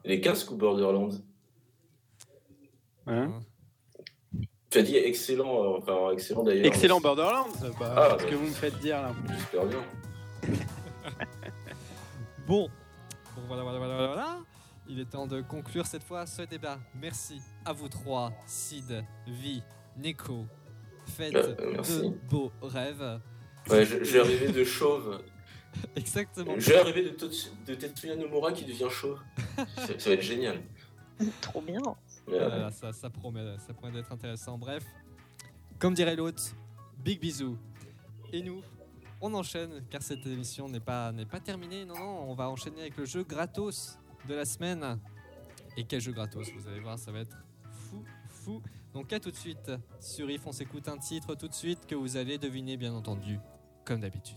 Les casques ou Borderlands? Hein? Tu as dit excellent, enfin excellent d'ailleurs. Excellent Borderlands. Ah, Ce que vous me faites dire là. Super bien. Bon, voilà. Il est temps de conclure cette fois ce débat. Merci à vous trois, Sid, Vi, Neko. Faites Merci. de beaux rêves. Ouais, je vais arriver de chauve. Exactement. Je vais arriver de Tetsuya Nomura qui devient chauve. Ça va être génial. Trop bien. Ça promet d'être intéressant. Bref, comme dirait l'autre, big bisous. Et nous, on enchaîne car cette émission n'est pas terminée. Non, on va enchaîner avec le jeu gratos de la semaine. Et quel jeu gratos? Vous allez voir, ça va être fou. Donc à tout de suite sur If, on s'écoute un titre tout de suite que vous allez deviner bien entendu, comme d'habitude.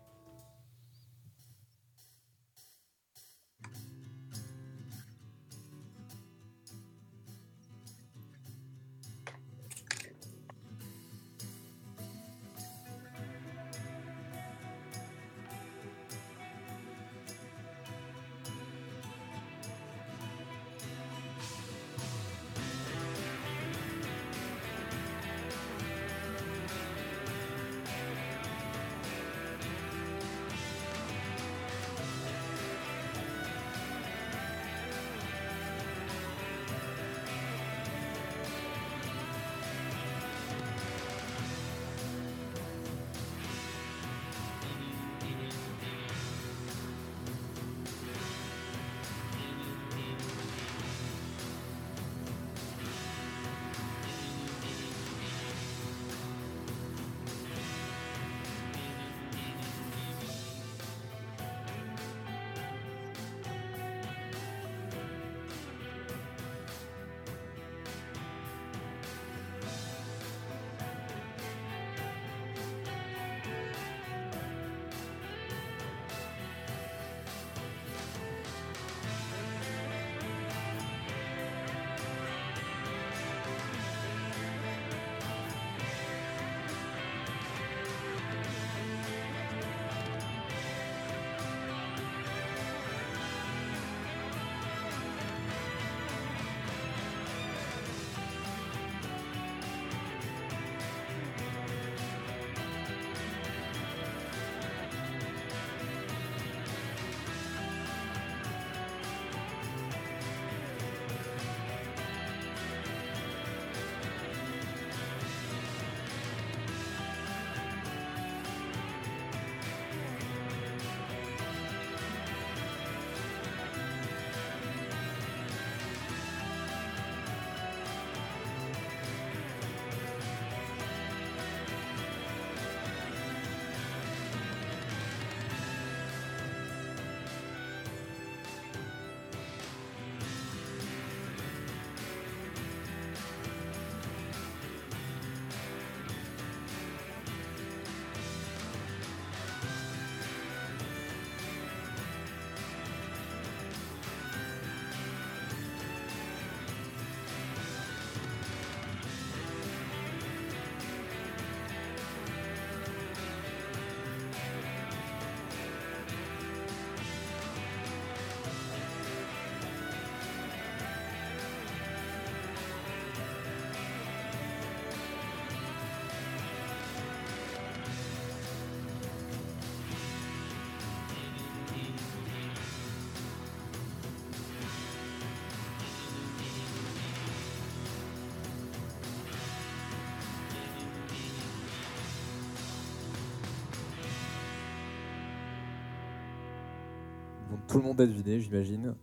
Bon, tout le monde a deviné, j'imagine.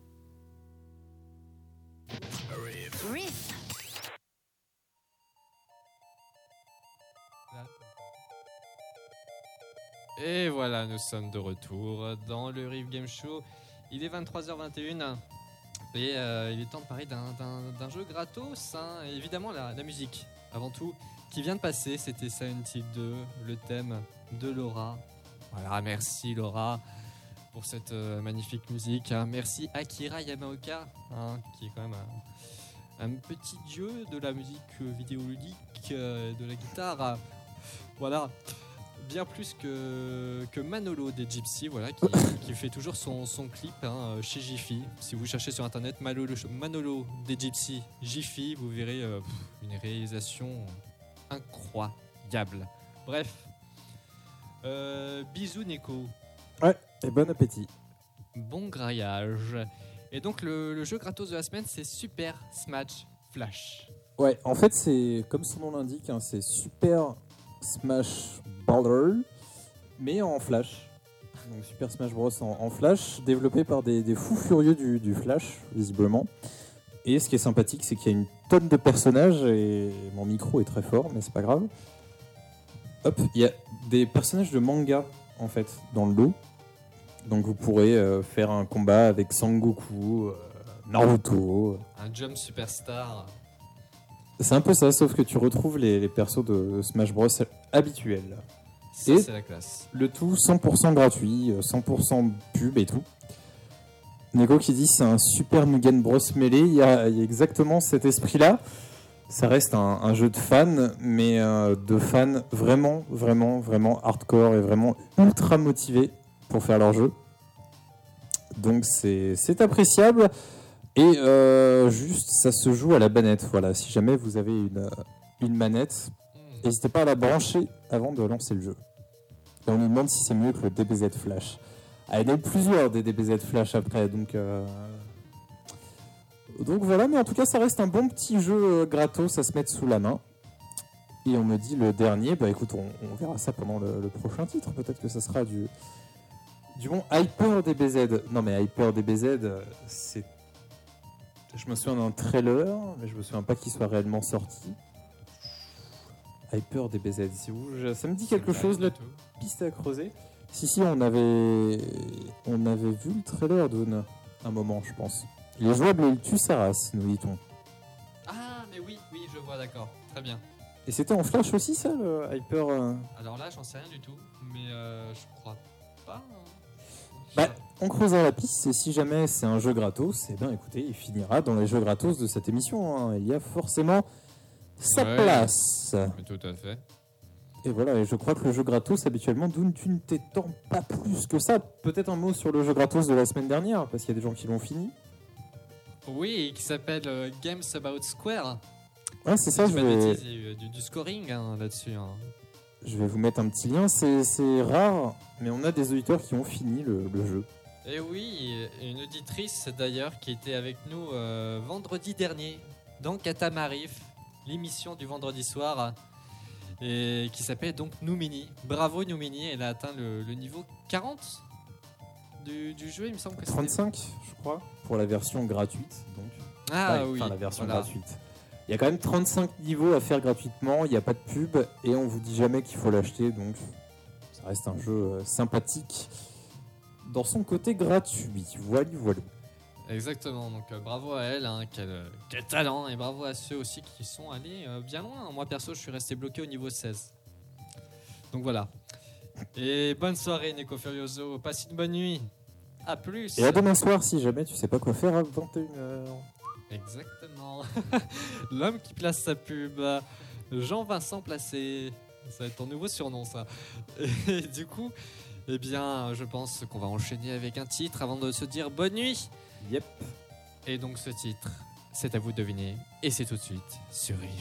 Riff. Et voilà, nous sommes de retour dans le Riff Game Show. Il est 23h21 et il est temps de parler d'un jeu gratos. Hein. Et évidemment, la musique, avant tout, qui vient de passer, c'était Silent Hill 2, le thème de Laura. Voilà, merci Laura pour cette magnifique musique. Merci Akira Yamaoka, hein, qui est quand même un petit dieu de la musique vidéoludique, de la guitare. Voilà. bien plus que Manolo des Gypsy, voilà, qui fait toujours son clip chez Jiffy. Si vous cherchez sur internet Manolo des Gypsy Jiffy, vous verrez une réalisation incroyable. Bref, bisous Neko. Ouais, et bon appétit. Bon graillage. Et donc le jeu gratos de la semaine, c'est Super Smash Flash. Ouais, en fait, c'est comme son nom l'indique, hein, c'est Super Smash Bros. Mais en Flash. Donc Super Smash Bros. En Flash, développé par des fous furieux du Flash, visiblement. Et ce qui est sympathique, c'est qu'il y a une tonne de personnages, et mon micro est très fort, mais c'est pas grave. Hop, il y a des personnages de manga, en fait, dans le lot. Donc vous pourrez faire un combat avec Sangoku, Naruto. Un Jump Superstar. C'est un peu ça, sauf que tu retrouves les persos de Smash Bros habituels. Ça, Et c'est la classe. le tout 100% gratuit, 100% pub et tout. Neko qui dit c'est un super Mugen Bros Melee, il y a exactement cet esprit-là. Ça reste un jeu de fans, mais de fans vraiment, vraiment, vraiment hardcore et vraiment ultra motivés pour faire leur jeu. Donc c'est appréciable. Et juste, ça se joue à la manette. Voilà, si jamais vous avez une manette, n'hésitez pas à la brancher avant de lancer le jeu. Et on nous demande si c'est mieux que le DBZ Flash. Ah, il y en a plusieurs des DBZ Flash après, donc voilà, mais en tout cas, ça reste un bon petit jeu gratos à se mettre sous la main. Et on me dit le dernier, bah écoute, on verra ça pendant le prochain titre. Peut-être que ça sera du bon Hyper DBZ. Non, mais Hyper DBZ, c'est. Je me souviens d'un trailer, mais je me souviens pas qu'il soit réellement sorti. Hyper DBZ, si vous, ça me dit quelque chose, la piste à creuser. Si, on avait vu le trailer d'un moment, je pense. Il est jouable et il tue sa race, nous dit-on. Ah, mais oui, je vois, d'accord. Très bien. Et c'était en Flash aussi, ça, le Hyper Alors là, j'en sais rien du tout, mais je crois pas. Bah, on creusera la piste, et si jamais c'est un jeu gratos, eh bien écoutez, il finira dans les jeux gratos de cette émission. Hein. Il y a forcément sa place. Mais tout à fait. Et voilà, et je crois que le jeu gratos, habituellement, Doun, tu ne t'étends pas plus que ça. Peut-être un mot sur le jeu gratos de la semaine dernière, parce qu'il y a des gens qui l'ont fini. Oui, qui s'appelle Games About Square. Ouais, c'est ça, je vais... Il y a eu du scoring là-dessus. Je vais vous mettre un petit lien, c'est rare, mais on a des auditeurs qui ont fini le jeu. Et oui, une auditrice d'ailleurs qui était avec nous vendredi dernier dans Katamarif, l'émission du vendredi soir, et qui s'appelle donc Noumini. Bravo Noumini, elle a atteint le niveau 40 du jeu, il me semble que c'était 35, je crois, pour la version gratuite. Donc. Ah oui, enfin la version voilà. gratuite. Il y a quand même 35 niveaux à faire gratuitement, il n'y a pas de pub et on vous dit jamais qu'il faut l'acheter, donc ça reste un jeu sympathique dans son côté gratuit. Voilà. Exactement, donc bravo à elle, quel talent, et bravo à ceux aussi qui sont allés bien loin. Moi perso, je suis resté bloqué au niveau 16. Donc voilà. Et bonne soirée Neko Furioso, passe une bonne nuit. A plus. Et à demain soir si jamais tu sais pas quoi faire à 21h. Exactement. L'homme qui place sa pub, Jean-Vincent Placé. Ça va être ton nouveau surnom, ça. Et du coup, eh bien, je pense qu'on va enchaîner avec un titre avant de se dire bonne nuit. Yep. Et donc ce titre, c'est à vous de deviner. Et c'est tout de suite sur Riff.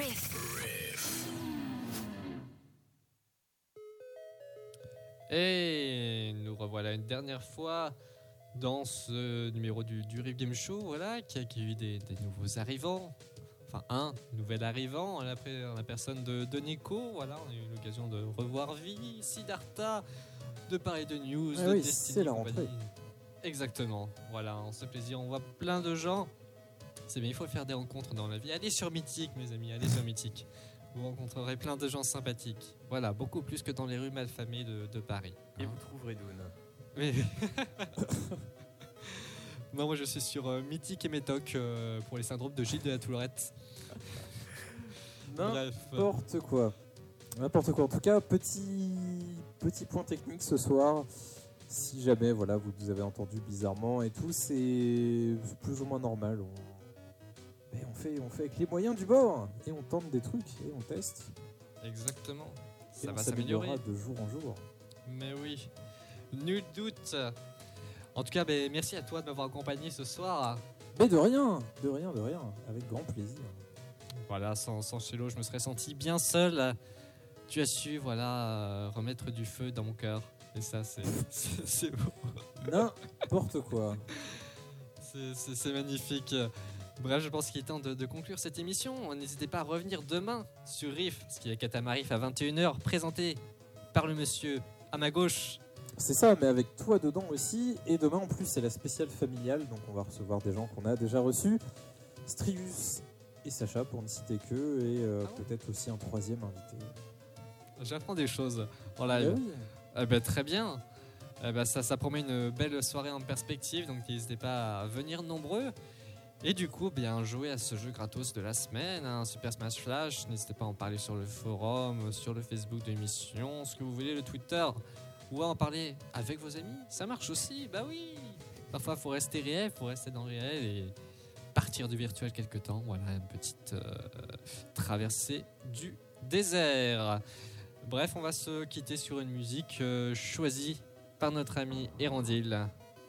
Riff. Et nous revoilà une dernière fois dans ce numéro du Riff Game Show, voilà, qui a accueilli des nouveaux arrivants. Enfin, un nouvel arrivant en la personne de Neko. Voilà, on a eu l'occasion de revoir Vi, Siddhartha, de parler de news, Ah de oui, Destiny. c'est la compagnie. rentrée. Exactement. Voilà, on se fait plaisir. On voit plein de gens. C'est bien, il faut faire des rencontres dans la vie. Allez sur Mythique, mes amis, allez sur Mythique. Vous rencontrerez plein de gens sympathiques. Voilà, beaucoup plus que dans les rues malfamées de Paris. Et vous trouverez Dune. Oui. Non, moi je suis sur Mythique et Métoc pour les syndromes de Gilles de la Tourette. Bref. N'importe quoi. N'importe quoi. En tout cas, petit point technique ce soir. Si jamais voilà, vous nous avez entendu bizarrement et tout, c'est plus ou moins normal. On fait avec les moyens du bord. Et on tente des trucs et on teste. Exactement. Et Ça on va s'améliorer. s'améliorera de jour en jour. Mais oui, nul doute. En tout cas, merci à toi de m'avoir accompagné ce soir. Mais de rien. Avec grand plaisir. Voilà, sans Chelo, je me serais senti bien seul. Tu as su, voilà, remettre du feu dans mon cœur. Et ça, c'est beau. N'importe quoi. C'est magnifique. Bref, je pense qu'il est temps de conclure cette émission. N'hésitez pas à revenir demain sur Riff, ce qui est Katamarif à 21h, présenté par le monsieur à ma gauche. C'est ça, mais avec toi dedans aussi. Et demain, en plus, c'est la spéciale familiale. Donc, on va recevoir des gens qu'on a déjà reçus. Strius et Sacha, pour ne citer qu'eux. Et peut-être aussi un troisième invité. J'apprends des choses en live. Oui. Très bien. Ça promet une belle soirée en perspective. Donc, n'hésitez pas à venir nombreux. Et du coup, jouer à ce jeu gratos de la semaine, Super Smash Flash. N'hésitez pas à en parler sur le forum, sur le Facebook de l'émission, ce que vous voulez, le Twitter. Ou à en parler avec vos amis, ça marche aussi, bah oui. Parfois, il faut rester réel, il faut rester dans le réel et partir du virtuel quelque temps. Voilà, une petite traversée du désert. Bref, on va se quitter sur une musique choisie par notre ami Erandil.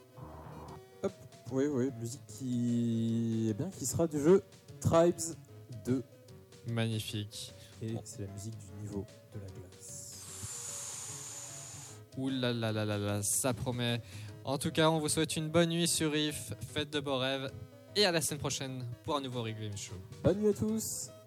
Oui, musique qui sera du jeu Tribes 2. Magnifique. Et c'est la musique du niveau de la glace. Ouh là là là là là, ça promet. En tout cas, on vous souhaite une bonne nuit sur Riff, faites de beaux rêves et à la semaine prochaine pour un nouveau Riff Game Show. Bonne nuit à tous.